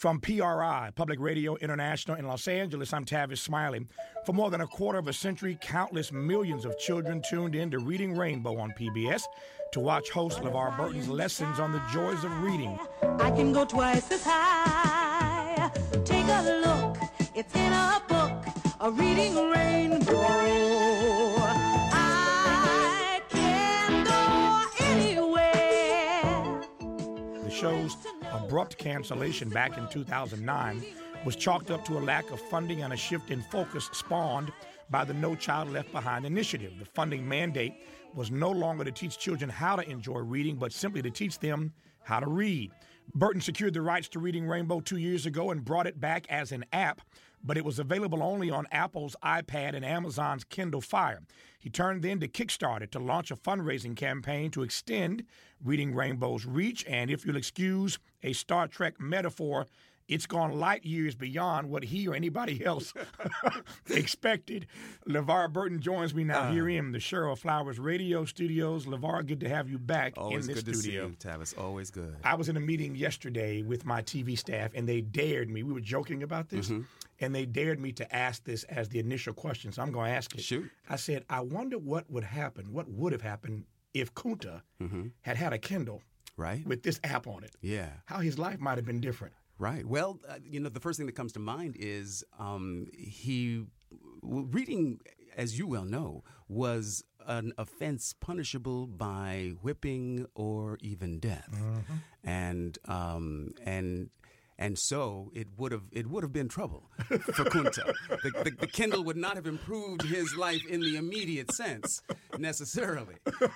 From PRI, Public Radio International in Los Angeles, I'm Tavis Smiley. For more than a quarter of a century, countless millions of children tuned in to Reading Rainbow on PBS to watch host LeVar Burton's lessons on the joys of reading. I can go twice as high. Take a look, it's in a book, a Reading Rainbow. I can go anywhere. The show's abrupt cancellation back in 2009 was chalked up to a lack of funding and a shift in focus spawned by the No Child Left Behind initiative. The funding mandate was no longer to teach children how to enjoy reading, but simply to teach them how to read. Burton secured the rights to Reading Rainbow 2 years ago and brought it back as an app, but it was available only on Apple's iPad and Amazon's Kindle Fire. He turned then to Kickstarter to launch a fundraising campaign to extend Reading Rainbow's reach, and if you'll excuse a Star Trek metaphor, it's gone light years beyond what he or anybody else expected. LeVar Burton joins me now here in the Cheryl Flowers Radio Studios. LeVar, good to have you back in this studio. Always good to see you, Tavis. Always good. I was in a meeting yesterday with my TV staff, and they dared me. We were joking about this, and they dared me to ask this as the initial question, so I'm going to ask it. Shoot. I said, I wonder what would happen, what would have happened if Kunta had a Kindle Right. with this app on it. Yeah. How his life might have been different. Right. Well, the first thing that comes to mind is reading, as you well know, was an offense punishable by whipping or even death, and so it would have been trouble for Kunta. The Kindle would not have improved his life in the immediate sense necessarily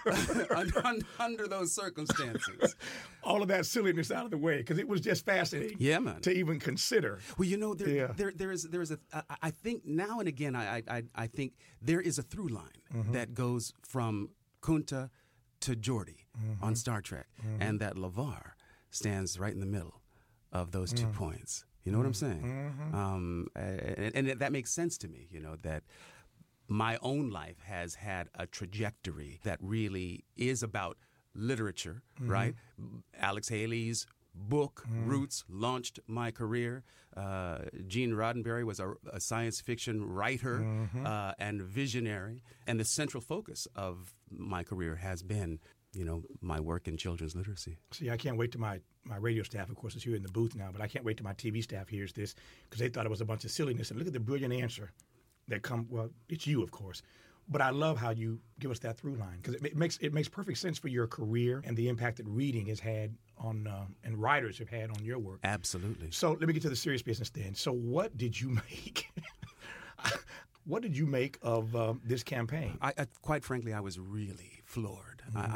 under those circumstances. All of that silliness out of the way, because it was just fascinating. Yeah, man. To even consider. Well, there is I think now and again I think there is a through line that goes from Kunta to Geordi on Star Trek, and that LeVar stands right in the middle of those 2 points. You know what I'm saying? And that makes sense to me, that my own life has had a trajectory that really is about literature, right? Alex Haley's book, Roots, launched my career. Gene Roddenberry was a science fiction writer and visionary. And the central focus of my career has been my work in children's literacy. See, I can't wait till my radio staff, of course, is here in the booth now, but I can't wait till my TV staff hears this because they thought it was a bunch of silliness. And look at the brilliant answer that well, it's you, of course. But I love how you give us that through line because it makes perfect sense for your career and the impact that reading has had on and writers have had on your work. Absolutely. So let me get to the serious business then. So what did you make? What did you make of this campaign? Quite frankly, I was really floored.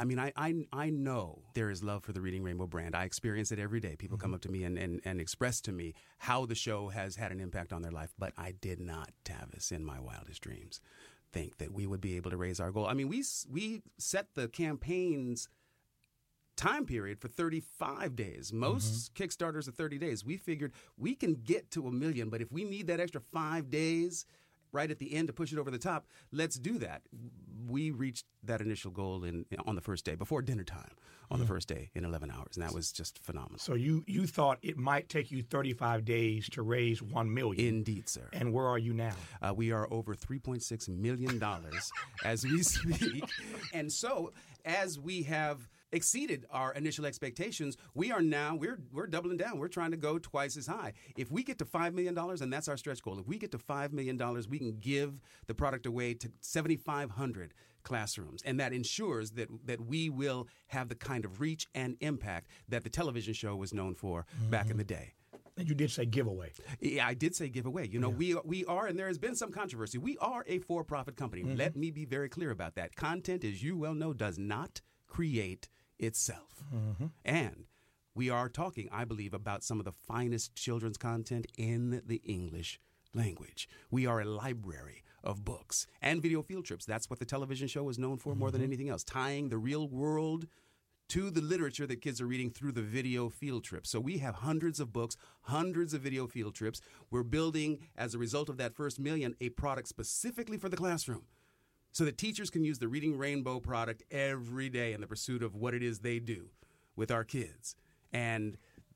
I know there is love for the Reading Rainbow brand. I experience it every day. People come up to me and express to me how the show has had an impact on their life. But I did not, Tavis, in my wildest dreams, think that we would be able to raise our goal. I mean, we set the campaign's time period for 35 days. Most Kickstarters are 30 days. We figured we can get to 1 million, but if we need that extra 5 days right at the end to push it over the top, let's do that. We reached that initial goal on the first day, before dinner time, on the first day in 11 hours, and that was just phenomenal. So you thought it might take you 35 days to raise $1 million. Indeed, sir. And where are you now? We are over $3.6 million as we speak. And so, as we have exceeded our initial expectations, we're doubling down. We're trying to go twice as high. If we get to $5 million, and that's our stretch goal, if we get to $5 million, we can give the product away to 7,500 classrooms. And that ensures that we will have the kind of reach and impact that the television show was known for back in the day. And you did say giveaway. Yeah, I did say giveaway. We are, and there has been some controversy, we are a for-profit company. Let me be very clear about that. Content, as you well know, does not create itself. And we are talking, I believe, about some of the finest children's content in the English language. We are a library of books and video field trips. That's what the television show is known for more than anything else, tying the real world to the literature that kids are reading through the video field trips. So we have hundreds of books, hundreds of video field trips. We're building, as a result of that first million, a product specifically for the classroom, so that teachers can use the Reading Rainbow product every day in the pursuit of what it is they do with our kids. And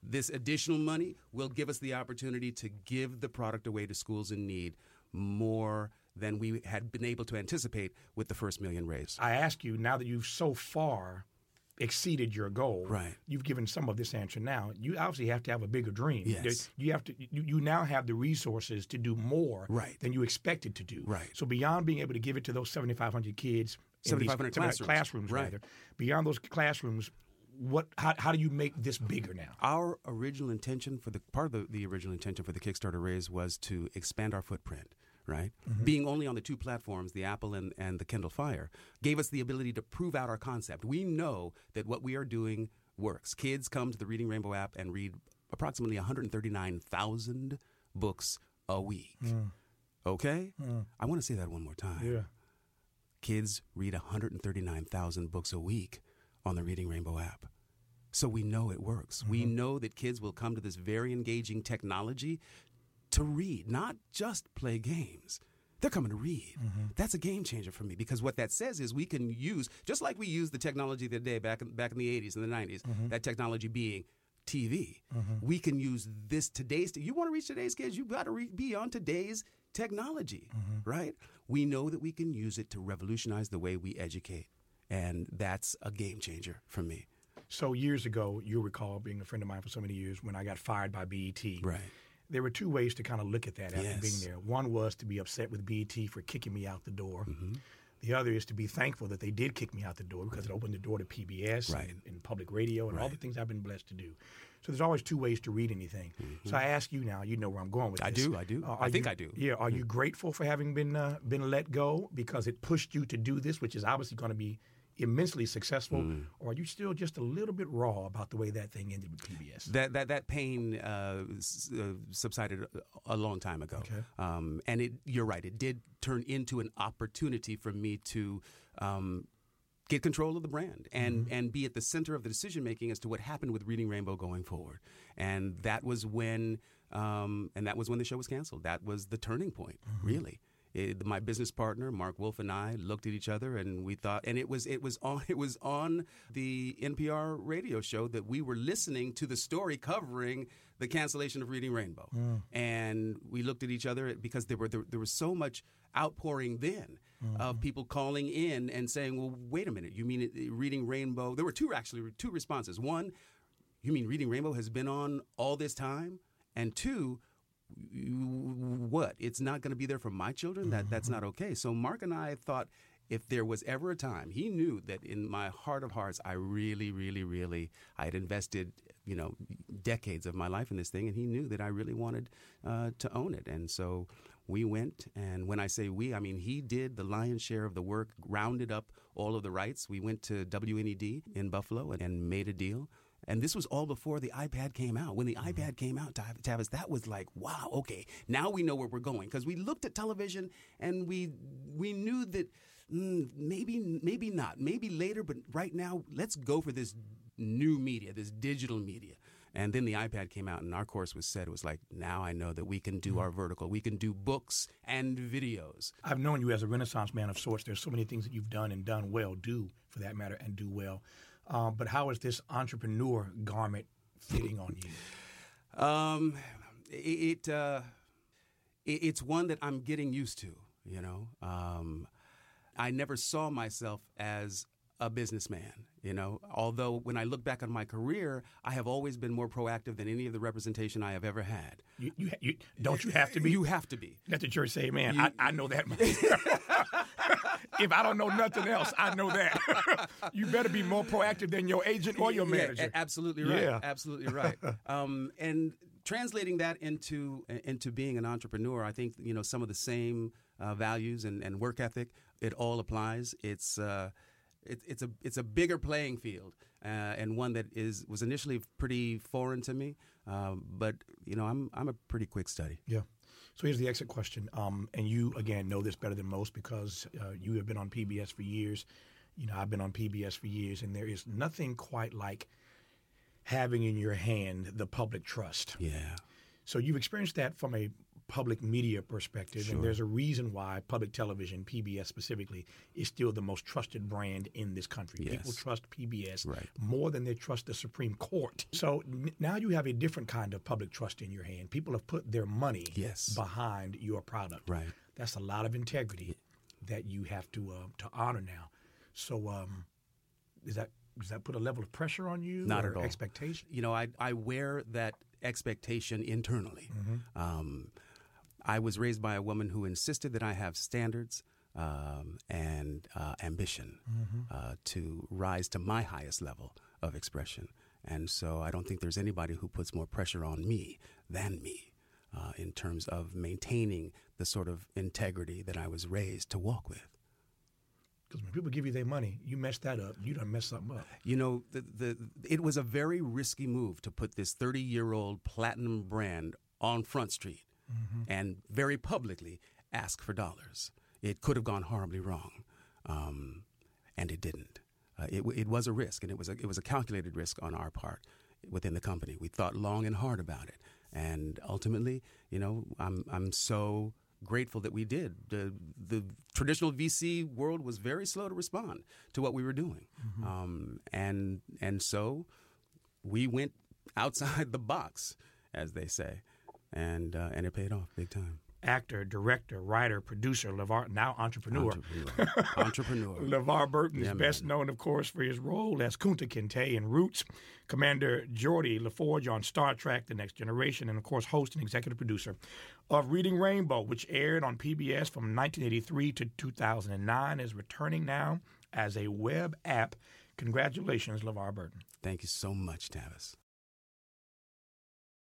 This additional money will give us the opportunity to give the product away to schools in need more than we had been able to anticipate with the first million raised. I ask you, now that you've so far exceeded your goal, Right. you've given some of this answer now, you obviously have to have a bigger dream. Yes. You now have the resources to do more Right. than you expected to do. Right. So beyond being able to give it to those 7,500 kids, in these 7,500 classrooms. Right. rather, beyond those classrooms, how do you make this bigger now? Our original intention for part of the original intention for the Kickstarter raise was to expand our footprint, right? Being only on the two platforms, the Apple and the Kindle Fire, gave us the ability to prove out our concept. We know that what we are doing works. Kids come to the Reading Rainbow app and read approximately 139,000 books a week. Okay? I want to say that one more time. Yeah. Kids read 139,000 books a week on the Reading Rainbow app. So we know it works. We know that kids will come to this very engaging technology to read, not just play games. They're coming to read. That's a game changer for me, because what that says is we can use, just like we used the technology the other day back in the 80s and the 90s, that technology being TV. We can use this you want to reach today's kids, you've got to be on today's technology, right? We know that we can use it to revolutionize the way we educate. And that's a game changer for me. So years ago, you'll recall, being a friend of mine for so many years, when I got fired by BET. Right. There were two ways to kind of look at that after Yes. being there. One was to be upset with BET for kicking me out the door. The other is to be thankful that they did kick me out the door, because it opened the door to PBS Right. and public radio and all the Right. things I've been blessed to do. So there's always two ways to read anything. So I ask you now, you know where I'm going with I this. do. I think I do. Yeah. Are you grateful for having been let go because it pushed you to do this, which is obviously going to be immensely successful, or are you still just a little bit raw about the way that thing ended with PBS? That pain subsided a long time ago. Okay. And you're right, it did turn into an opportunity for me to get control of the brand and be at the center of the decision making as to what happened with Reading Rainbow going forward. And that was when the show was canceled. That was the turning point, really. My business partner, Mark Wolf, and I looked at each other and we thought, and it was on the NPR radio show that we were listening to the story covering the cancellation of Reading Rainbow. And we looked at each other because there was so much outpouring then of people calling in and saying, well, wait a minute, you mean Reading Rainbow? There were two responses. One, you mean Reading Rainbow has been on all this time? And two, what? It's not going to be there for my children? That's not okay. So Mark and I thought, if there was ever a time, he knew that in my heart of hearts, I really, really, really, I had invested, decades of my life in this thing, and he knew that I really wanted to own it. And so we went, and when I say we, I mean he did the lion's share of the work, rounded up all of the rights. We went to WNED in Buffalo and made a deal. And this was all before the iPad came out. When the iPad came out, Tavis, that was like, wow, okay, now we know where we're going. Because we looked at television and we knew that maybe not, maybe later, but right now, let's go for this new media, this digital media. And then the iPad came out and our course was set. It was like, now I know that we can do our vertical. We can do books and videos. I've known you as a Renaissance man of sorts. There's so many things that you've done and done well, do for that matter, and do well. But how is this entrepreneur garment fitting on you? It's one that I'm getting used to, I never saw myself as a businessman, although when I look back on my career, I have always been more proactive than any of the representation I have ever had. Don't you have to be? You have to be. Let the church say, man, I know that myself. If I don't know nothing else, I know that. You better be more proactive than your agent or your manager. Yeah, absolutely right. Yeah. Absolutely right. And translating that into being an entrepreneur, I think some of the same values and work ethic, it all applies. It's a bigger playing field and one that was initially pretty foreign to me, but I'm a pretty quick study. Yeah. So here's the exit question, and you again know this better than most because you have been on PBS for years. I've been on PBS for years, and there is nothing quite like having in your hand the public trust. Yeah. So you've experienced that from a public media perspective, Sure. and there's a reason why public television, PBS specifically, is still the most trusted brand in this country. Yes. People trust PBS Right. more than they trust the Supreme Court. So now you have a different kind of public trust in your hand. People have put their money Yes. behind your product. Right. That's a lot of integrity that you have to honor now. So does that put a level of pressure on you? Not or at all. Expectation? You know, I wear that expectation internally. Mm-hmm. I was raised by a woman who insisted that I have standards and ambition to rise to my highest level of expression. And so I don't think there's anybody who puts more pressure on me than me in terms of maintaining the sort of integrity that I was raised to walk with. Because when people give you their money, you mess that up, you done mess something up. You know, it was a very risky move to put this 30-year-old platinum brand on Front Street and very publicly ask for dollars. It could have gone horribly wrong, and it didn't. It was a risk, and it was a calculated risk on our part within the company. We thought long and hard about it, and ultimately, you know, I'm so grateful that we did. The traditional VC world was very slow to respond to what we were doing, and so we went outside the box, as they say, and it paid off big time. Actor, director, writer, producer, now entrepreneur. Entrepreneur. LeVar Burton is Yeah, best man. known, of course, for his role as Kunta Kinte in Roots, Commander Geordi LaForge on Star Trek: The Next Generation, and, of course, host and executive producer of Reading Rainbow, which aired on PBS from 1983 to 2009, is returning now as a web app. Congratulations, LeVar Burton. Thank you so much, Tavis.